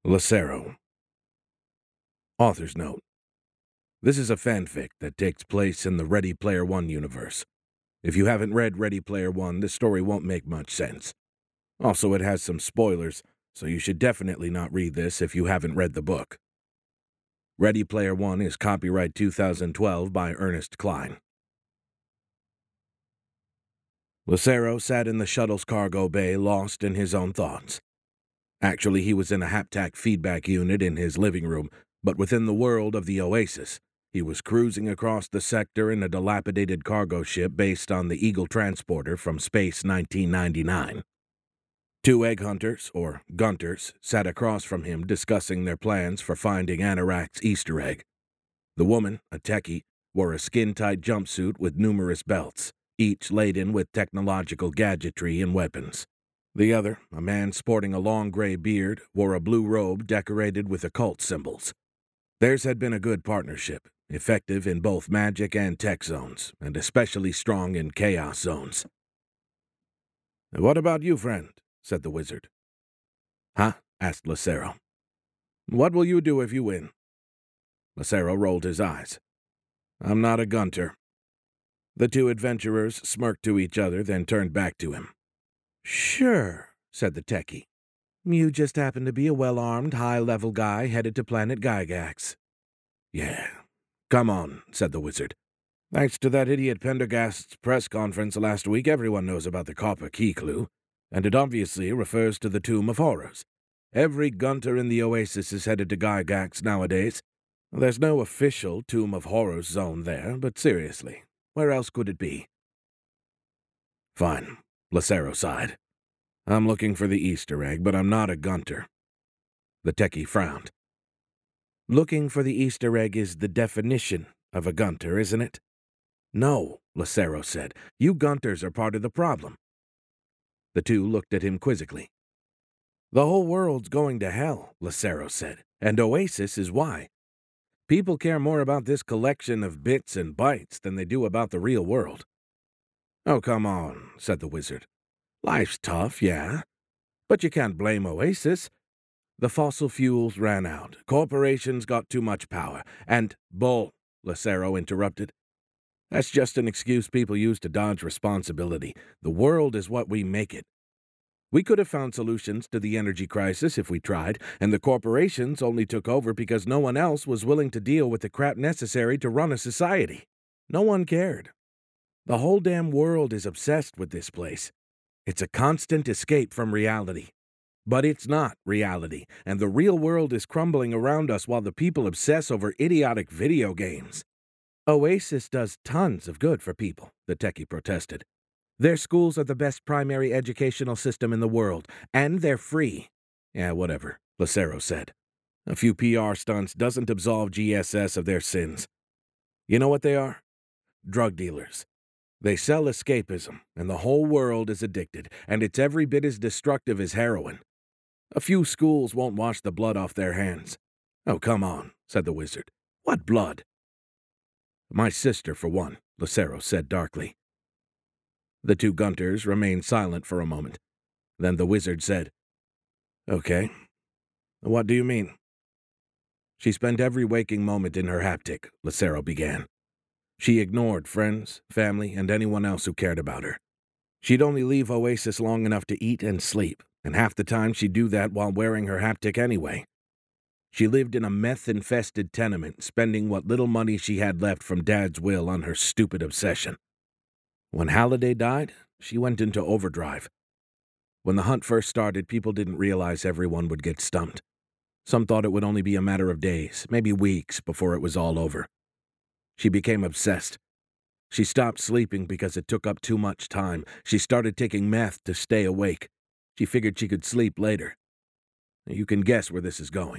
Lucero. Author's note. This is a fanfic that takes place in the Ready Player One universe. If you haven't read Ready Player One, this story won't make much sense. Also, it has some spoilers, so you should definitely not read this if you haven't read the book. Ready Player One is copyright 2012 by Ernest Cline. Lucero sat in the shuttle's cargo bay, lost in his own thoughts. Actually, he was in a haptic feedback unit in his living room, but within the world of the Oasis. He was cruising across the sector in a dilapidated cargo ship based on the Eagle transporter from Space 1999. Two egg hunters, or Gunters, sat across from him discussing their plans for finding Anorak's Easter egg. The woman, a techie, wore a skin-tight jumpsuit with numerous belts, each laden with technological gadgetry and weapons. The other, a man sporting a long gray beard, wore a blue robe decorated with occult symbols. Theirs had been a good partnership, effective in both magic and tech zones, and especially strong in chaos zones. "What about you, friend?" said the wizard. "Huh?" asked Lucero. "What will you do if you win?" Lucero rolled his eyes. "I'm not a Gunter." The two adventurers smirked to each other, then turned back to him. "Sure," said the techie. "You just happen to be a well-armed, high-level guy headed to planet Gygax." "Yeah. Come on," said the wizard. "Thanks to that idiot Pendergast's press conference last week, everyone knows about the copper key clue, and it obviously refers to the Tomb of Horrors. Every Gunter in the Oasis is headed to Gygax nowadays. There's no official Tomb of Horrors zone there, but seriously, where else could it be?" "Fine," Lucero sighed. "I'm looking for the Easter egg, but I'm not a Gunter." The techie frowned. "Looking for the Easter egg is the definition of a Gunter, isn't it?" "No," Lucero said. "You Gunters are part of the problem." The two looked at him quizzically. "The whole world's going to hell," Lucero said, "and Oasis is why. People care more about this collection of bits and bytes than they do about the real world." "Oh, come on," said the wizard. "Life's tough, yeah. But you can't blame Oasis. The fossil fuels ran out, corporations got too much power, and—" "Bull," Lucero interrupted. "That's just an excuse people use to dodge responsibility. The world is what we make it. We could have found solutions to the energy crisis if we tried, and the corporations only took over because no one else was willing to deal with the crap necessary to run a society. No one cared. The whole damn world is obsessed with this place. It's a constant escape from reality. But it's not reality, and the real world is crumbling around us while the people obsess over idiotic video games." "Oasis does tons of good for people," the techie protested. "Their schools are the best primary educational system in the world, and they're free." "Yeah, whatever," Lucero said. "A few PR stunts doesn't absolve GSS of their sins. You know what they are? Drug dealers. They sell escapism, and the whole world is addicted, and it's every bit as destructive as heroin. A few schools won't wash the blood off their hands." "Oh, come on," said the wizard. "What blood?" "My sister, for one," Lucero said darkly. The two Gunters remained silent for a moment. Then the wizard said, "Okay. What do you mean?" "She spent every waking moment in her haptic," Lucero began. "She ignored friends, family, and anyone else who cared about her. She'd only leave Oasis long enough to eat and sleep, and half the time she'd do that while wearing her haptic anyway. She lived in a meth-infested tenement, spending what little money she had left from Dad's will on her stupid obsession. When Halliday died, she went into overdrive. When the hunt first started, people didn't realize everyone would get stumped. Some thought it would only be a matter of days, maybe weeks, before it was all over. She became obsessed. She stopped sleeping because it took up too much time. She started taking meth to stay awake. She figured she could sleep later. You can guess where this is going.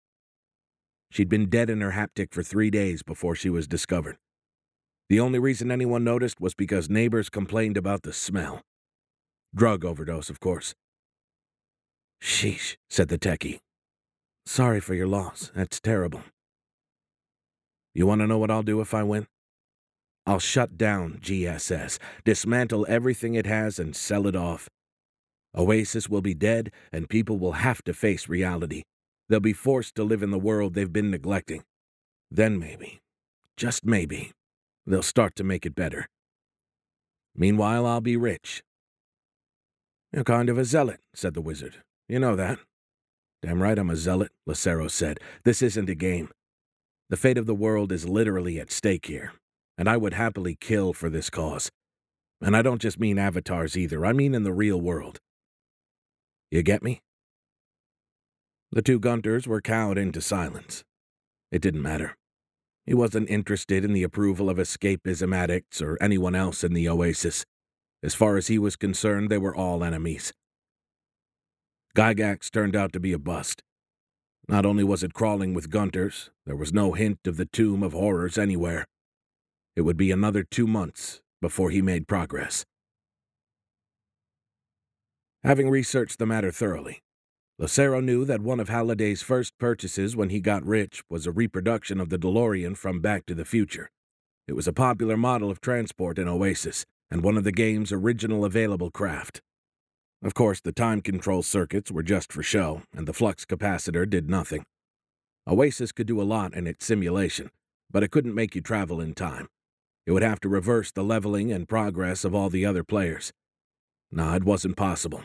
She'd been dead in her haptic for 3 days before she was discovered. The only reason anyone noticed was because neighbors complained about the smell. Drug overdose, of course." "Sheesh," said the techie. "Sorry for your loss. That's terrible." "You want to know what I'll do if I win? I'll shut down GSS, dismantle everything it has, and sell it off. Oasis will be dead, and people will have to face reality. They'll be forced to live in the world they've been neglecting. Then maybe, just maybe, they'll start to make it better. Meanwhile, I'll be rich." "You're kind of a zealot," said the wizard. "You know that." "Damn right I'm a zealot," Lucero said. "This isn't a game. The fate of the world is literally at stake here, and I would happily kill for this cause. And I don't just mean avatars either, I mean in the real world. You get me?" The two Gunters were cowed into silence. It didn't matter. He wasn't interested in the approval of escapism addicts or anyone else in the Oasis. As far as he was concerned, they were all enemies. Gygax turned out to be a bust. Not only was it crawling with Gunters, there was no hint of the Tomb of Horrors anywhere. It would be another 2 months before he made progress. Having researched the matter thoroughly, Lucero knew that one of Halliday's first purchases when he got rich was a reproduction of the DeLorean from Back to the Future. It was a popular model of transport in Oasis, and one of the game's original available craft. Of course, the time control circuits were just for show, and the flux capacitor did nothing. Oasis could do a lot in its simulation, but it couldn't make you travel in time. It would have to reverse the leveling and progress of all the other players. Nah, it wasn't possible.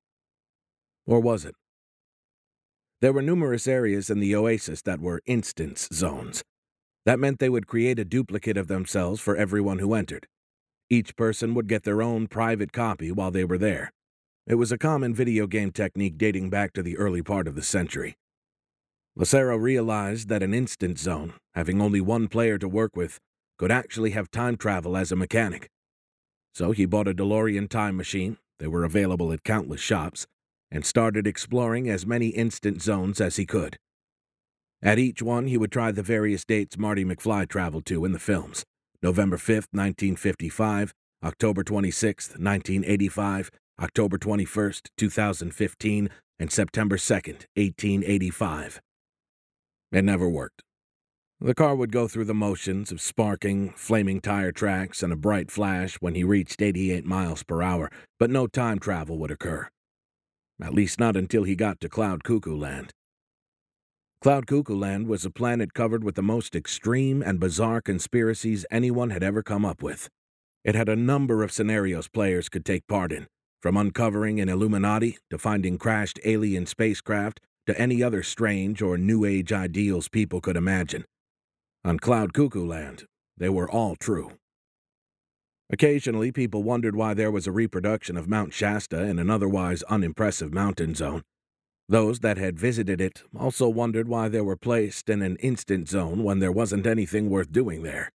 Or was it? There were numerous areas in the Oasis that were instance zones. That meant they would create a duplicate of themselves for everyone who entered. Each person would get their own private copy while they were there. It was a common video game technique dating back to the early part of the century. Lucero realized that an instance zone, having only one player to work with, could actually have time travel as a mechanic. So he bought a DeLorean time machine, they were available at countless shops, and started exploring as many instant zones as he could. At each one, he would try the various dates Marty McFly traveled to in the films: November 5th, 1955, October 26th, 1985, October 21st, 2015, and September 2nd, 1885. It never worked. The car would go through the motions of sparking, flaming tire tracks, and a bright flash when he reached 88 miles per hour, but no time travel would occur. At least not until he got to Cloud Cuckoo Land. Cloud Cuckoo Land was a planet covered with the most extreme and bizarre conspiracies anyone had ever come up with. It had a number of scenarios players could take part in, from uncovering an Illuminati to finding crashed alien spacecraft to any other strange or New Age ideals people could imagine. On Cloud Cuckoo Land, they were all true. Occasionally, people wondered why there was a reproduction of Mount Shasta in an otherwise unimpressive mountain zone. Those that had visited it also wondered why they were placed in an instant zone when there wasn't anything worth doing there.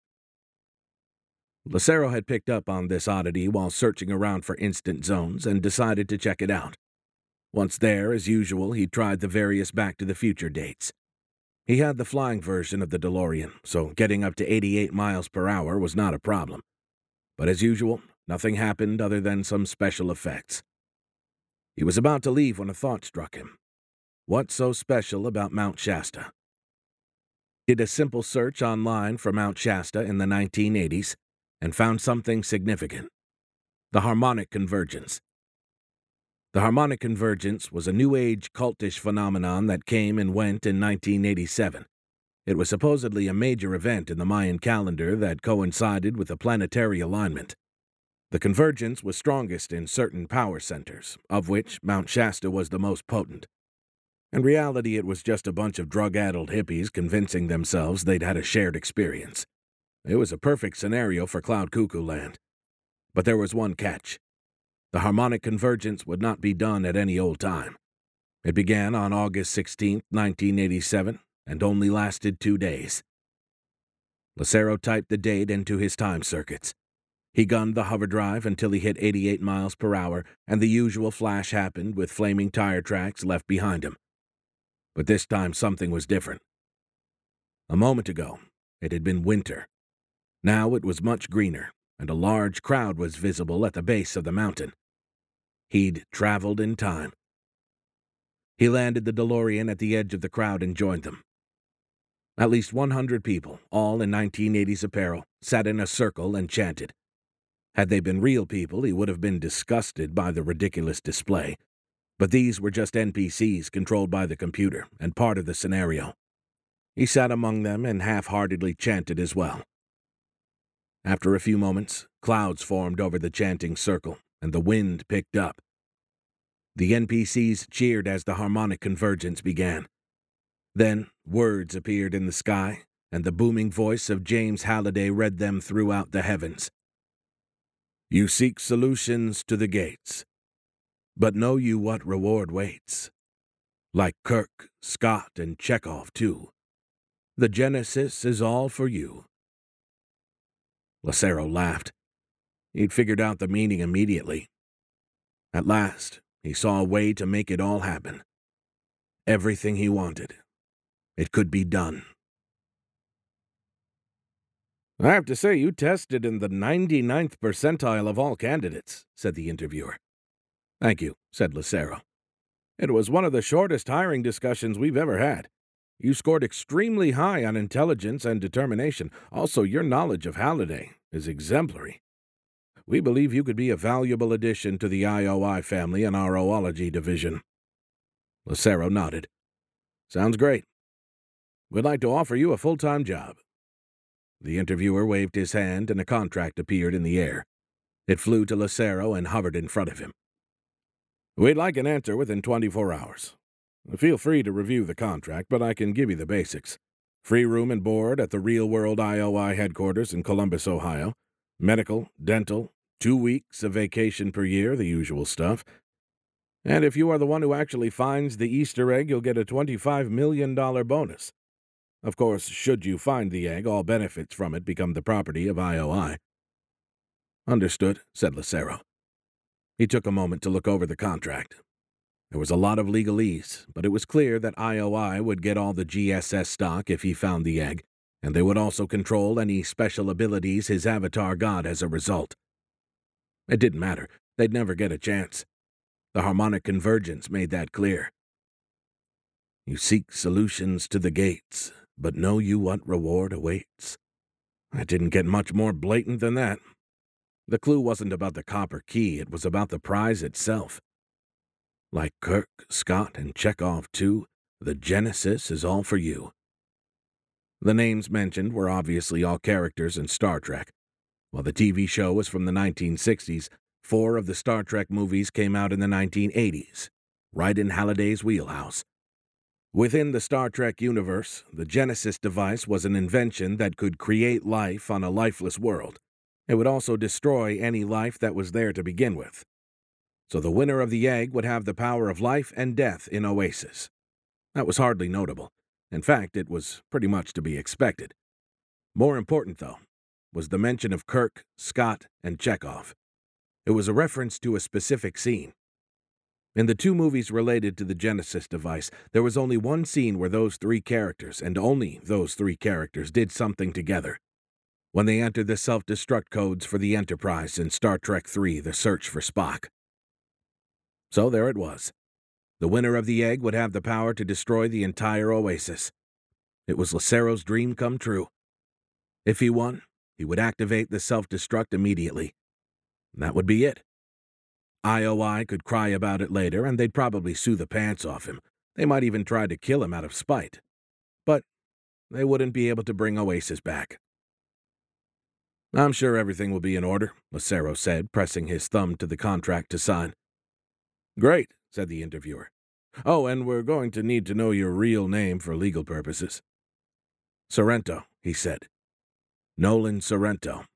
Lucero had picked up on this oddity while searching around for instant zones and decided to check it out. Once there, as usual, he tried the various Back to the Future dates. He had the flying version of the DeLorean, so getting up to 88 miles per hour was not a problem. But as usual, nothing happened other than some special effects. He was about to leave when a thought struck him. What's so special about Mount Shasta? Did a simple search online for Mount Shasta in the 1980s and found something significant: the harmonic convergence. The harmonic convergence was a New Age cultish phenomenon that came and went in 1987. It was supposedly a major event in the Mayan calendar that coincided with a planetary alignment. The convergence was strongest in certain power centers, of which Mount Shasta was the most potent. In reality, it was just a bunch of drug-addled hippies convincing themselves they'd had a shared experience. It was a perfect scenario for Cloud Cuckoo Land. But there was one catch. The harmonic convergence would not be done at any old time. It began on August 16, 1987, and only lasted 2 days. Lucero typed the date into his time circuits. He gunned the hover drive until he hit 88 miles per hour, and the usual flash happened with flaming tire tracks left behind him. But this time something was different. A moment ago, it had been winter. Now it was much greener, and a large crowd was visible at the base of the mountain. He'd traveled in time. He landed the DeLorean at the edge of the crowd and joined them. At least 100 people, all in 1980s apparel, sat in a circle and chanted. Had they been real people, he would have been disgusted by the ridiculous display. But these were just NPCs controlled by the computer and part of the scenario. He sat among them and half-heartedly chanted as well. After a few moments, clouds formed over the chanting circle, and the wind picked up. The NPCs cheered as the harmonic convergence began. Then words appeared in the sky, and the booming voice of James Halliday read them throughout the heavens. You seek solutions to the gates, but know you what reward waits. Like Kirk, Scott, and Chekhov, too. The Genesis is all for you. Lucero laughed. He'd figured out the meaning immediately. At last, he saw a way to make it all happen. Everything he wanted. It could be done. I have to say, you tested in the 99th percentile of all candidates, said the interviewer. Thank you, said Lucero. It was one of the shortest hiring discussions we've ever had. You scored extremely high on intelligence and determination. Also, your knowledge of Halliday is exemplary. We believe you could be a valuable addition to the IOI family and our oology division. Lucero nodded. Sounds great. We'd like to offer you a full-time job. The interviewer waved his hand and a contract appeared in the air. It flew to Lucero and hovered in front of him. We'd like an answer within 24 hours. Feel free to review the contract, but I can give you the basics. Free room and board at the Real World IOI headquarters in Columbus, Ohio. Medical, dental, 2 weeks of vacation per year, the usual stuff. And if you are the one who actually finds the Easter egg, you'll get a $25 million bonus. Of course, should you find the egg, all benefits from it become the property of IOI. Understood, said Lucero. He took a moment to look over the contract. There was a lot of legalese, but it was clear that IOI would get all the GSS stock if he found the egg, and they would also control any special abilities his avatar got as a result. It didn't matter. They'd never get a chance. The harmonic convergence made that clear. You seek solutions to the gates, but know you what reward awaits. I didn't get much more blatant than that. The clue wasn't about the copper key, it was about the prize itself. Like Kirk, Scott, and Chekhov, too, the Genesis is all for you. The names mentioned were obviously all characters in Star Trek. While the TV show was from the 1960s, 4 of the Star Trek movies came out in the 1980s, right in Halliday's wheelhouse. Within the Star Trek universe, the Genesis device was an invention that could create life on a lifeless world. It would also destroy any life that was there to begin with. So the winner of the egg would have the power of life and death in Oasis. That was hardly notable. In fact, it was pretty much to be expected. More important, though, was the mention of Kirk, Scott, and Chekhov. It was a reference to a specific scene. In the 2 movies related to the Genesis device, there was only one scene where those 3 characters, and only those 3 characters, did something together. When they entered the self-destruct codes for the Enterprise in Star Trek III, The Search for Spock. So there it was. The winner of the egg would have the power to destroy the entire Oasis. It was Lucero's dream come true. If he won, he would activate the self-destruct immediately. That would be it. IOI could cry about it later, and they'd probably sue the pants off him. They might even try to kill him out of spite. But they wouldn't be able to bring Oasis back. I'm sure everything will be in order, Lucero said, pressing his thumb to the contract to sign. Great, said the interviewer. Oh, and we're going to need to know your real name for legal purposes. Sorrento, he said. Nolan Sorrento.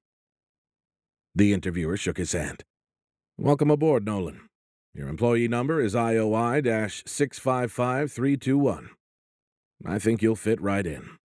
The interviewer shook his hand. Welcome aboard, Nolan. Your employee number is IOI-655321. I think you'll fit right in.